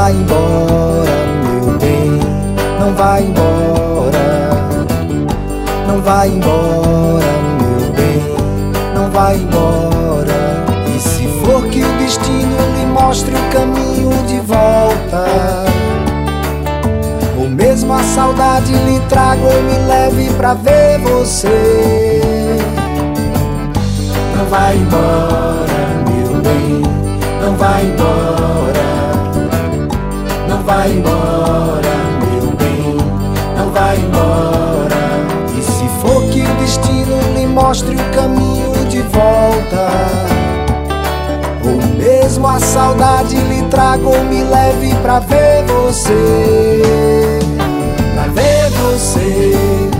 vai embora, meu bem, não vai embora. Não vai embora, meu bem, não vai embora. E se for que o destino lhe mostre o caminho de volta, ou mesmo a saudade lhe traga ou me leve pra ver você. Não vai embora, meu bem, não vai embora. Não vai embora, meu bem, não vai embora. E se for que o destino lhe mostre o caminho de volta, ou mesmo a saudade lhe traga ou me leve pra ver você. Pra ver você.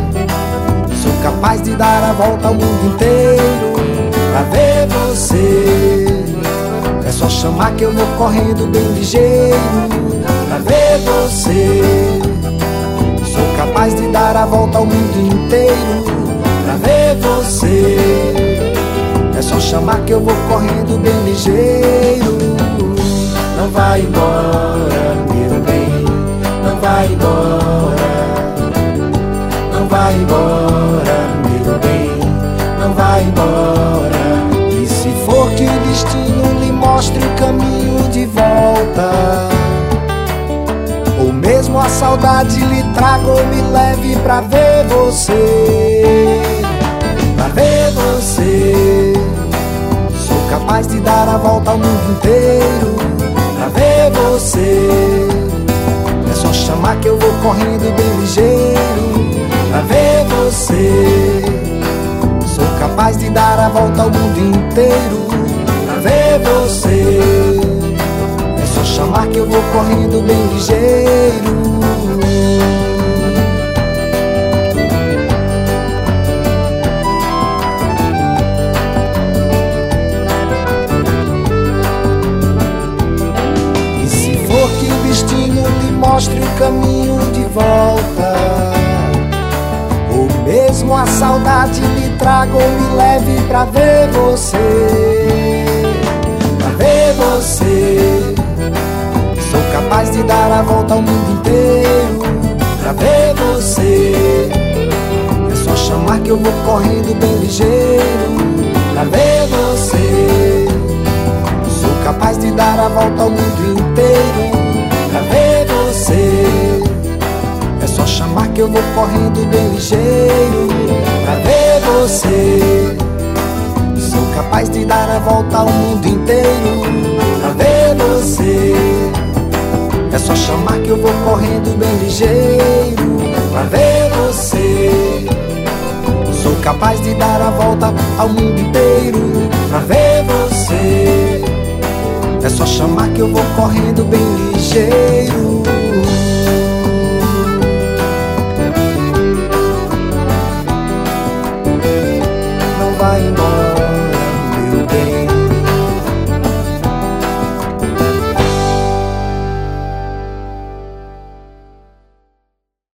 Sou capaz de dar a volta ao mundo inteiro pra ver você. É só chamar que eu vou correndo bem ligeiro pra ver você. Sou capaz de dar a volta ao mundo inteiro pra ver você. É só chamar que eu vou correndo bem ligeiro. Não vai embora, meu bem, não vai embora. Não vai embora, meu bem, não vai embora. E se for que o destino lhe mostre o caminho de volta, ou mesmo a saudade lhe traga ou me leve pra ver você. Pra ver você. Sou capaz de dar a volta ao mundo inteiro pra ver você. É só chamar que eu vou correndo bem ligeiro pra ver você. Sou capaz de dar a volta ao mundo inteiro pra ver você. É só chamar que eu vou correndo bem ligeiro. E se for que o destino lhe mostre o caminho de volta, ou mesmo a saudade lhe traga ou me leve pra ver você. Pra ver você. Sou capaz de dar a volta ao mundo inteiro pra ver você. É só chamar que eu vou correndo bem ligeiro pra ver você. Sou capaz de dar a volta ao mundo inteiro pra ver você. É só chamar que eu vou correndo bem ligeiro pra ver você. Sou capaz de dar a volta ao mundo inteiro pra ver você. É só chamar que eu vou correndo bem ligeiro pra ver você. Sou capaz de dar a volta ao mundo inteiro pra ver você. É só chamar que eu vou correndo bem ligeiro.